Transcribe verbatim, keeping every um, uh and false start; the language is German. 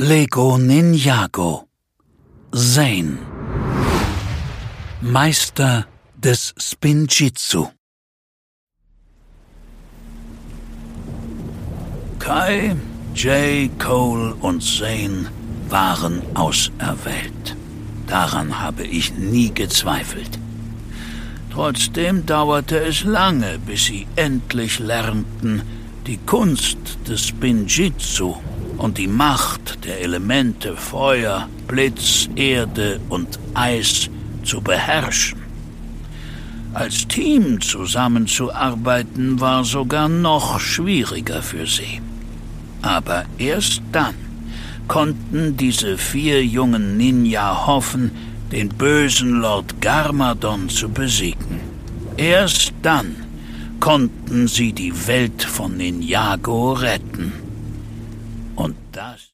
Lego Ninjago. Zane. Meister des Spinjitzu. Kai, Jay, Cole und Zane waren auserwählt. Daran habe ich nie gezweifelt. Trotzdem dauerte es lange, bis sie endlich lernten, die Kunst des Spinjitzu und die Macht der Elemente Feuer, Blitz, Erde und Eis zu beherrschen. Als Team zusammenzuarbeiten war sogar noch schwieriger für sie. Aber erst dann konnten diese vier jungen Ninja hoffen, den bösen Lord Garmadon zu besiegen. Erst dann konnten sie die Welt von Ninjago retten. Und das